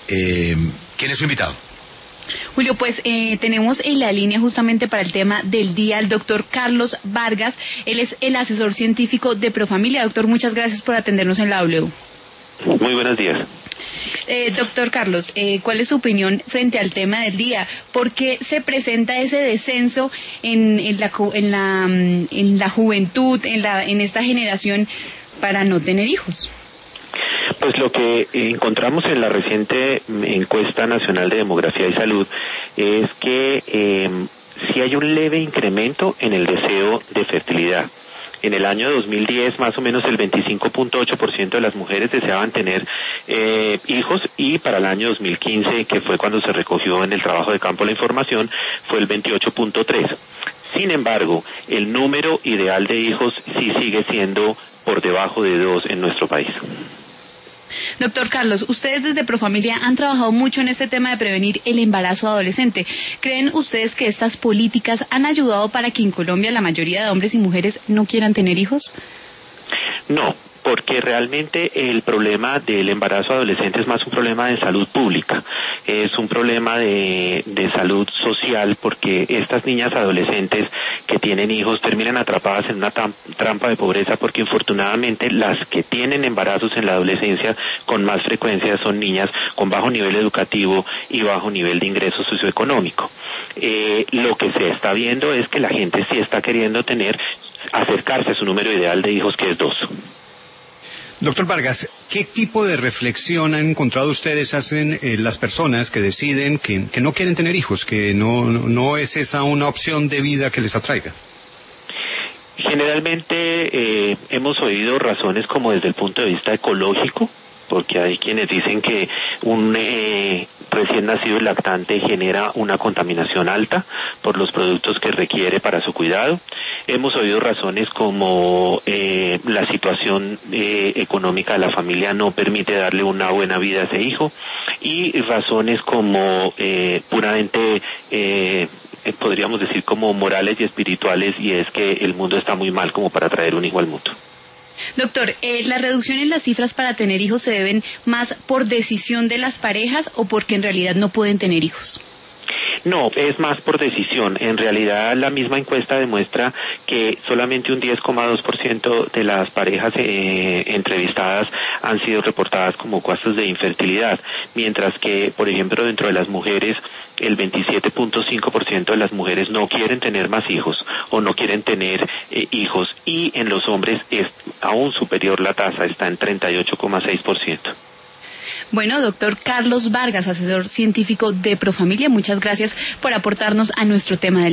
¿Quién es su invitado? Julio, pues tenemos en la línea justamente para el tema del día al doctor Carlos Vargas. Él es el asesor científico de Profamilia. Doctor, muchas gracias por atendernos en la W. Muy buenos días. Doctor Carlos, ¿cuál es su opinión frente al tema del día? ¿Por qué se presenta ese descenso en la juventud, en esta generación para no tener hijos? Pues lo que encontramos en la reciente encuesta nacional de demografía y salud es que sí hay un leve incremento en el deseo de fertilidad. En el año 2010, más o menos el 25.8% de las mujeres deseaban tener hijos, y para el año 2015, que fue cuando se recogió en el trabajo de campo la información, fue el 28.3%. Sin embargo, el número ideal de hijos sí sigue siendo por debajo de 2 en nuestro país. Doctor Carlos, ustedes desde Profamilia han trabajado mucho en este tema de prevenir el embarazo adolescente. ¿Creen ustedes que estas políticas han ayudado para que en Colombia la mayoría de hombres y mujeres no quieran tener hijos? No, porque realmente el problema del embarazo adolescente es más un problema de salud pública, es un problema de salud social, porque estas niñas adolescentes que tienen hijos terminan atrapadas en una trampa de pobreza, porque infortunadamente las que tienen embarazos en la adolescencia con más frecuencia son niñas con bajo nivel educativo y bajo nivel de ingreso socioeconómico. Lo que se está viendo es que la gente sí está queriendo acercarse a su número ideal de hijos, que es 2. Doctor Vargas, ¿qué tipo de reflexión han encontrado ustedes hacen las personas que deciden que no quieren tener hijos, que no es esa una opción de vida que les atraiga? Generalmente hemos oído razones como desde el punto de vista ecológico, porque hay quienes dicen que un recién nacido y lactante genera una contaminación alta por los productos que requiere para su cuidado. Hemos oído razones como la situación económica de la familia no permite darle una buena vida a ese hijo, y razones como puramente podríamos decir como morales y espirituales, y es que el mundo está muy mal como para traer un hijo al mundo. Doctor, ¿la reducción en las cifras para tener hijos se deben más por decisión de las parejas o porque en realidad no pueden tener hijos? No, es más por decisión. En realidad la misma encuesta demuestra que solamente un 10,2% de las parejas entrevistadas han sido reportadas como casos de infertilidad, mientras que, por ejemplo, dentro de las mujeres, el 27.5% de las mujeres no quieren tener más hijos o no quieren tener hijos, y en los hombres es aún superior la tasa, está en 38,6%. Bueno, doctor Carlos Vargas, asesor científico de Profamilia, muchas gracias por aportarnos a nuestro tema del